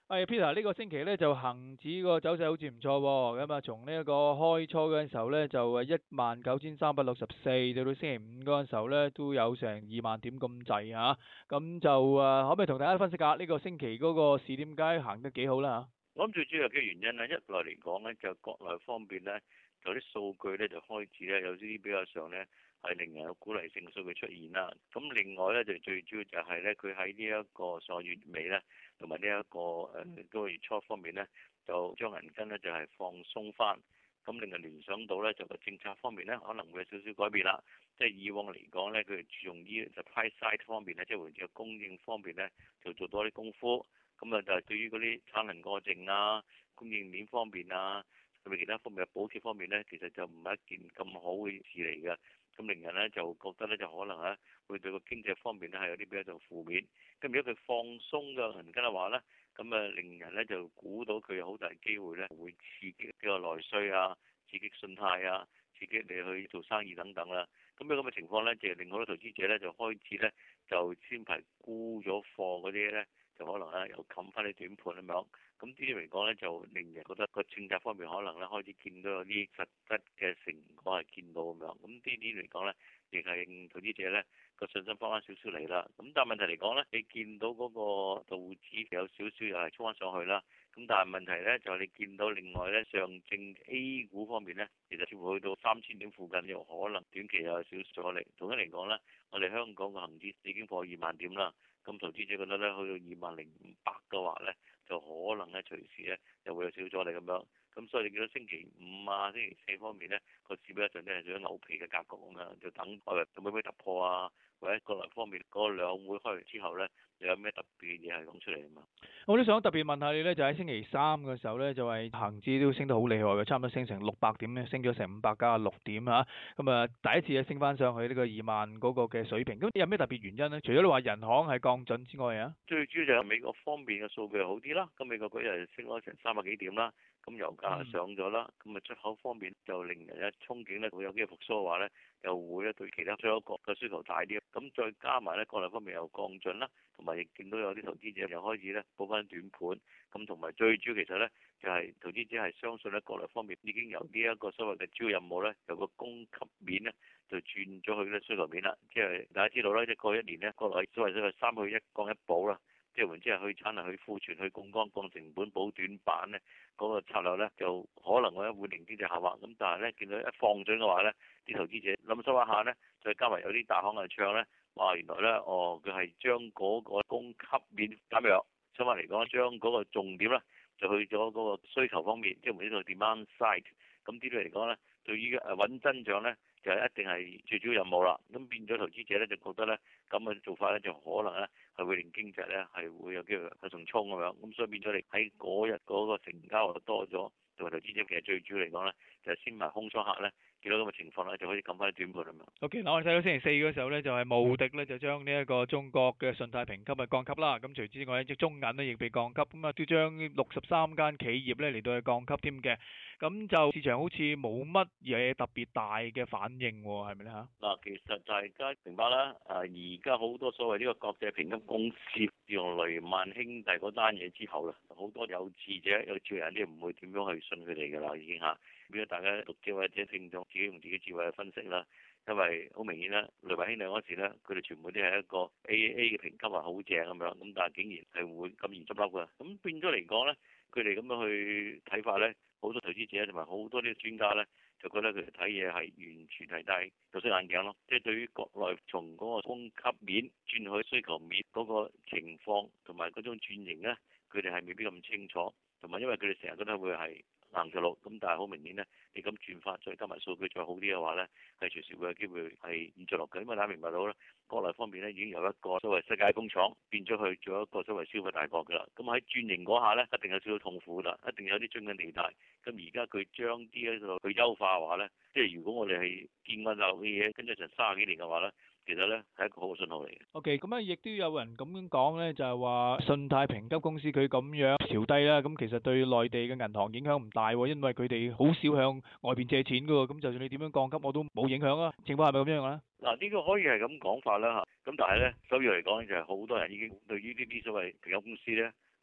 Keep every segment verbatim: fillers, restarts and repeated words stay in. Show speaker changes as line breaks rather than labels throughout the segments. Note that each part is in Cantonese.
係 Peter 呢個星期咧就恒指個走勢好似唔錯喎，咁啊從呢一個開初嗰陣時候咧就誒一萬九千三百六十四，到到星期五嗰陣時候咧都有成二萬點咁滯嚇，咁就誒可唔可以同大家分析下呢個星期嗰個市點解行得幾好啦
我諗最主要嘅原因咧，一來嚟講咧，就國內方面咧，就啲數據咧就開始咧有啲比較上咧係令人有鼓勵性嘅數據出現啦。咁另外咧就最主要就係咧，佢喺呢一個上個月尾咧，同埋呢一個誒嗰個月初方面咧，就將銀根咧就係放鬆翻。咁令人聯想到咧，就個政策方面咧可能會有少少改變啦。即係以往嚟講咧，佢注重於 supply side 方面咧，即係換住供應方面咧，就做多啲功夫。咁啊，就係對於嗰啲產能過剩啊、供應鏈方面啊，同埋其他方面嘅補貼方面咧，其實就唔係一件咁好嘅事嚟嘅。咁令人咧就覺得咧就可能咧會對個經濟方面咧係有啲比較就負面。咁如果佢放鬆嘅銀根嘅話咧，咁啊令人咧就估到佢有好大機會咧會刺激呢個內需啊、刺激信貸啊、刺激你去做生意等等啦。咁樣咁嘅情況咧，就令好多投資者咧就開始咧就先排沽咗貨嗰啲咧。就可能咧又冚翻啲短盤咁樣，咁呢啲嚟講咧就令人覺得個政策方面可能咧開始見到有啲實質嘅成果係見到咁樣，咁呢啲嚟講咧亦係令投資者咧個信心翻翻少少嚟啦。咁但係問題嚟講咧，你見到嗰個道指有少少又係衝翻上去啦，咁但係問題咧就係你見到另外咧上證 A 股方面咧，其實似乎去到三千點附近，又可能短期有少少阻力。總之嚟講咧，我哋香港嘅恒指已經破二萬點啦。咁投資者覺得咧，去到二萬零五百嘅話咧，就可能咧隨時咧又會有少少阻力咁樣。咁所以你見到星期五啊、星期四方面咧，個市比較上咧係做咗牛皮嘅格局咁樣，就等外圍有冇咩突破啊，或者國內方面嗰兩會開完之後咧，又有咩特別嘅嘢係講出嚟啊嘛。
我都想特別問下你咧，就喺星期三嘅時候咧，就係恒指都升得好厲害嘅，差唔多升成六百點咧，升咗成五百加六點嚇。咁啊，第一次咧升翻上去呢個二萬嗰個嘅水平。咁有咩特別原因咧？除咗你話人行係降準之外啊，
最主要就係美國方面嘅數據好啲啦。咁美國嗰日升咗成三百幾點啦。咁油價上咗啦，咁啊出口方面就令人一憧憬咧，會有機會復甦嘅話咧，又會咧對其他出口國嘅需求大啲。咁再加埋咧國內方面又降準啦，同埋亦見到有啲投資者又開始咧補翻短盤。咁同埋最主要其實咧就係、是、投資者係相信咧國內方面已經由呢一個所謂嘅主要任務咧，由個供給面咧就轉咗去咧需求面啦。即係大家知道啦，即係過一年咧國內所謂所謂三去一降一補啦。即係換之係去產能、去庫存、去槓桿、降成本、補短板咧，嗰、那個策略咧就可能咧會令經濟下滑。咁但係咧見到一放準嘅話咧，啲投資者諗深一下咧，再加埋有啲大行嚟唱咧，話原來咧哦佢係將嗰個供給面減弱，相反嚟講將嗰個重點咧就去咗嗰個需求方面，即係換呢個 demand side。咁呢啲嚟講咧，對於誒穩增長咧就係一定係最主要任務啦。咁變咗投資者咧就覺得咧咁嘅做法咧就可能咧。係會令經濟咧係會有機會向上衝咁樣，咁所以變咗你喺嗰日嗰個成交又多咗，同埋投資者其實最主要嚟講咧，就係、是、先埋空倉客咧，見到咁嘅情況咧，就可以撳翻啲短盤咁樣。
OK，嗱我哋睇到星期四嗰時候咧，就係穆迪咧就將呢一個中國嘅信貸評級啊降級啦。咁除此之外咧，即中銀咧亦被降級，咁啊都將六十三間企業咧嚟到去降級添嘅。咁就市場好似冇乜嘢特別大嘅反應喎，係咪咧嚇？
嗱，其實大家明白啦，啊而家好多所謂呢個國際評級公司，自從雷曼兄弟嗰單嘢之後啦，好多有智者、有智慧人啲唔會點樣去信佢哋㗎啦，已經嚇。變咗大家讀者或者聽眾自己用自己智慧去分析啦。因為好明顯啦，雷曼兄弟嗰時咧，佢哋全部都係一個 A A A 嘅評級係好正咁樣，咁但係竟然係會咁易執笠㗎。咁變咗嚟講咧，佢哋咁樣去睇法咧，好多投資者同埋好多啲專家咧，就覺得佢哋睇嘢係完全係戴有色眼鏡咯。即係對於國內從嗰個供給面轉去需求面嗰個情況同埋嗰種轉型咧，佢哋係未必咁清楚。同埋因為佢哋成日覺得會係硬着陸，咁但係好明顯咧，你咁轉發再加埋數據再好啲嘅話咧，係隨時會有機會係軟着陸嘅。因為大家明白到咧，國內方面咧已經由一個所謂世界工廠變咗去做一個所謂消費大國㗎啦。咁喺轉型嗰下咧，一定有少少痛苦啦，一定有啲樽頸地帶。咁而家佢將啲喺度去優化嘅話咧，即係如果我哋係見慣大陸嘅嘢，跟咗成三十幾年嘅話咧。其實咧係一個好嘅信號嚟嘅。
O.K. 咁啊，亦都有人咁樣講咧，就係話信貸評級公司佢咁樣調低啦，咁其實對內地嘅銀行影響唔大喎，因為佢哋好少向外邊借錢㗎喎，咁就算你點樣降級，我都冇影響啊。情況係咪咁樣啊？
嗱，呢個可以係咁講法啦嚇。咁但係咧，首要嚟講就係好多人已經對於呢啲所謂評級公司咧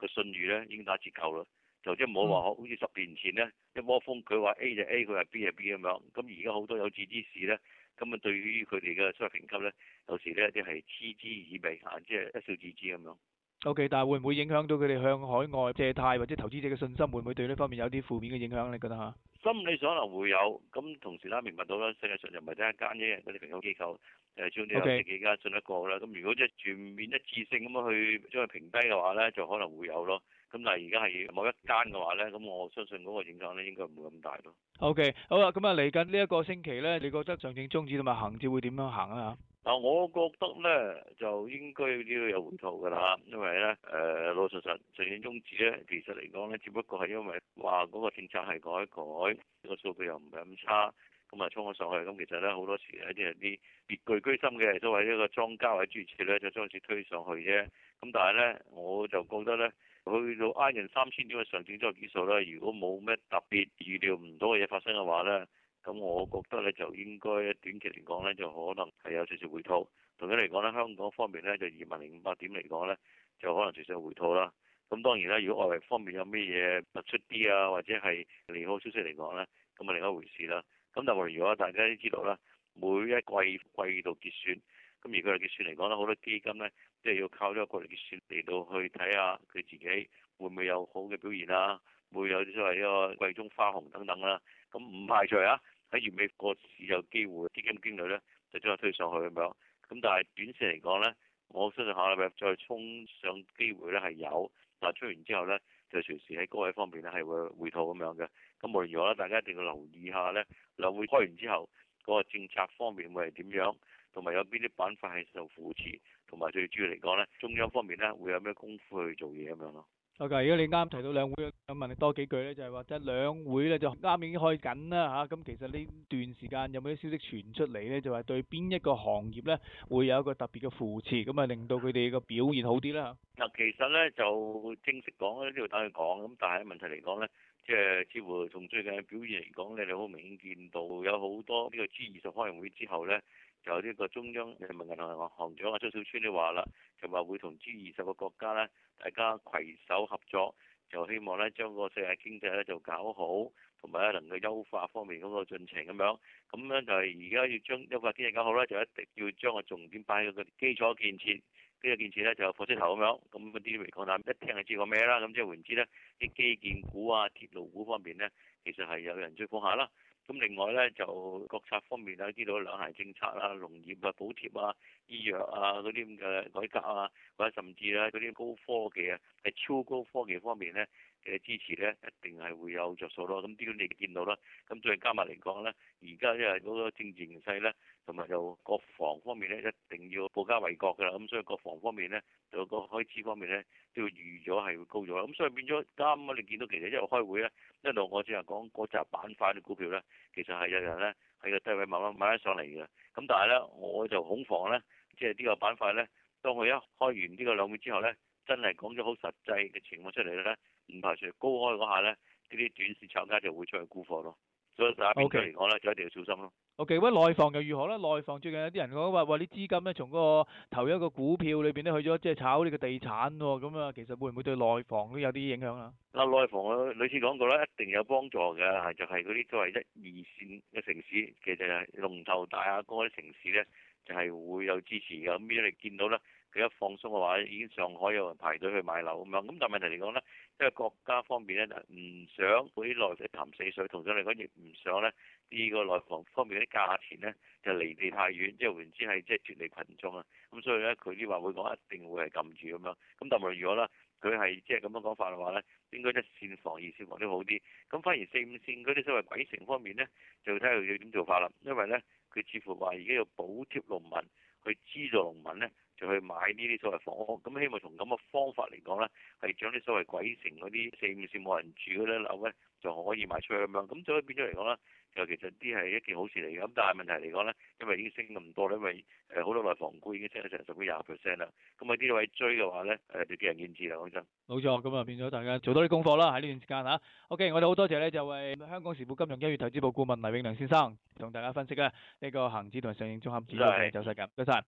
個信譽咧已經打折扣啦。就即係冇話好似十年前咧一窩蜂佢話 A 就 A，佢話 B 就 B 咁樣。咁而家好多有志之士咧，咁啊對於佢哋嘅所謂評級咧，有時咧啲係嗤之以鼻啊，即係一笑置之咁樣。
O.K. 但係會唔會影響到佢哋向海外借貸或者投資者嘅信心？會唔會對呢方面有啲負面嘅影響？你覺得嚇？
心理上可能會有，咁同時啦，明白到啦，世界上就唔係得一間啫，嗰啲評級機構誒，將啲有幾間信得過啦。咁 Okay. 如果即係全面一致性咁樣去將佢評低嘅話咧，就可能會有咯。咁但係而家係某一間嘅話咧，咁我相信嗰個影響咧應該唔會咁大咯。
O.K. 好啦，咁啊嚟緊呢一個星期咧，你覺得上證綜指同埋恒指會點樣行啊？
嗱，我覺得咧就應該都要有回吐㗎啦，因為咧誒老實實上證綜指咧，其實嚟講咧，只不過係因為話嗰個政策係改一改，個數據又唔係咁差，咁啊衝咗上去，咁其實咧好多時咧啲係啲別具居心嘅，所謂呢個莊家或者諸如此類咧，就將佢推上去啫。咁但係咧，我就覺得咧，去到挨近三千點嘅上證綜合指數咧，如果冇咩特別預料唔到嘅嘢發生嘅話咧，咁我覺得咧就應該短期嚟講咧就可能係有少少回吐。同樣嚟講咧，香港方面咧就二萬零五百點嚟講咧，就可能少少回吐啦。咁當然啦，如果外圍方面有咩嘢突出啲啊，或者係利好消息嚟講咧，咁啊另一回事啦。咁但係如果大家都知道啦，每一季季度結算，咁而佢哋結算嚟講咧，好多基金咧即係要靠呢個季度結算嚟到去睇下佢自己會唔會有好嘅表現啦，會有啲所謂呢個季中花紅等等啦。咁唔排除啊，喺月尾個市有機會基金經理咧就將佢推上去咁樣。咁但係短線嚟講咧，我相信下禮拜再衝上機會咧係有，但係出完之後咧就隨時喺高位方面咧係會回吐咁樣嘅。咁無論如何咧，大家一定要留意下咧，兩會開完之後嗰個政策方面會係點樣，同埋有邊啲板塊係受扶持，同埋最主要嚟講咧，中央方面咧會有咩功夫去做嘢咁樣咯。
O.K. 如果你啱提到兩會，想問你多幾句咧，就係話即係兩會咧就啱已經開緊啦嚇，咁其實呢段時間有冇啲消息傳出嚟咧，就係對邊一個行業咧會有一個特別嘅扶持，咁啊令到佢哋個表現好啲啦嚇。嗱，
其實咧就正式講咧都要等佢講，咁但係問題嚟講咧，即係似乎從最近嘅表現嚟講咧，你好明顯見到有好多呢個 G 二十開完會之後咧。就呢個中央人民銀行行長啊張小川都話啦，就話會同 G 二十個國家咧，大家攜手合作，就希望咧將個世界經濟咧就搞好，同埋咧能夠優化方面嗰個進程咁樣。咁樣就係而家要將優化經濟搞好咧，就一定要將個重點擺喺個基礎建設。基礎建設咧就有火車頭咁樣，咁嗰啲嚟講，但一聽就知個咩啦。咁即係換之咧，啲基建股啊、鐵路股方面咧，其實係有人追捧下啦。咁另外咧就國策方面咧，知道兩孩政策啦、農業啊、補貼啊、醫藥啊嗰啲咁嘅改革啊，或者甚至咧嗰啲高科技啊，係超高科技方面咧嘅支持咧，一定係會有着數咯。咁呢個你見到啦。咁再加埋嚟講咧，而家因為嗰個政治形勢咧，同埋就國防方面咧，一定要保家衛國㗎啦。咁所以國防方面咧，就個開支方面咧，都要預咗係會高咗。咁所以變咗啱啱你見到其實一路開會咧，一路我只係講嗰隻板塊嘅股票咧。其實係有人咧喺個低位慢慢買翻上嚟嘅，咁但係咧我就恐防咧，即係呢個板塊咧，當佢一開完呢個兩會之後咧，真係講咗好實際嘅情況出嚟咧，唔排除高開嗰下咧，呢啲短線炒家就會出去沽貨咯。所以大家邊個嚟講咧，就一定要小心咯。
O.K. 喂，內房又如何咧？內房最近有啲人講話話啲資金咧，從嗰個投一個股票裏邊咧，去咗即係炒呢個地產喎，咁啊，其實會唔會對內房都有啲影響啊？
嗱，內房我類似講過啦，一定有幫助嘅，係就係嗰啲作為一二線嘅城市，其實係龍頭大啊嗰啲城市咧，就係、是、會有支持嘅。咁依家你見到咧，佢一放鬆嘅話，已經上海有人排隊去買樓咁樣。咁但係問題嚟講咧，因為國家方面咧就唔想嗰啲內地潭死水，同樣嚟講亦唔想咧呢個內房方面啲價錢咧就離地太遠，即係換言之係即係脫離群眾啊。咁所以咧佢啲話會講一定會係撳住咁樣。咁但係如果咧佢係即係咁樣講法嘅話咧，應該一線房、二線房都好啲。咁反而四五線嗰啲所謂鬼城方面咧，就睇下佢要點做法啦。因為咧佢似乎話而家要補貼農民，去資助農民咧就去買呢啲所謂房屋。咁希望從咁嘅方法嚟講咧，係將啲所謂鬼城嗰啲四五線冇人住嗰啲樓咧，就可以賣出去咁樣。咁所以變咗嚟講咧，就其實啲係一件好事嚟嘅。咁但係問題嚟講咧，因為已經升咁多咧，因為誒好多內房股已經升咗成十幾廿 percent 啦。咁喺呢位追嘅話咧，誒就見仁見智啦，講真。
冇錯，咁啊變咗大家做多啲功課啦，喺呢段時間嚇。OK，我哋好多謝咧，就係香港時報金融一月投資部顧問黎永良先生同大家分析咧呢個恆指同埋上證綜合指數嘅走勢嘅，多謝。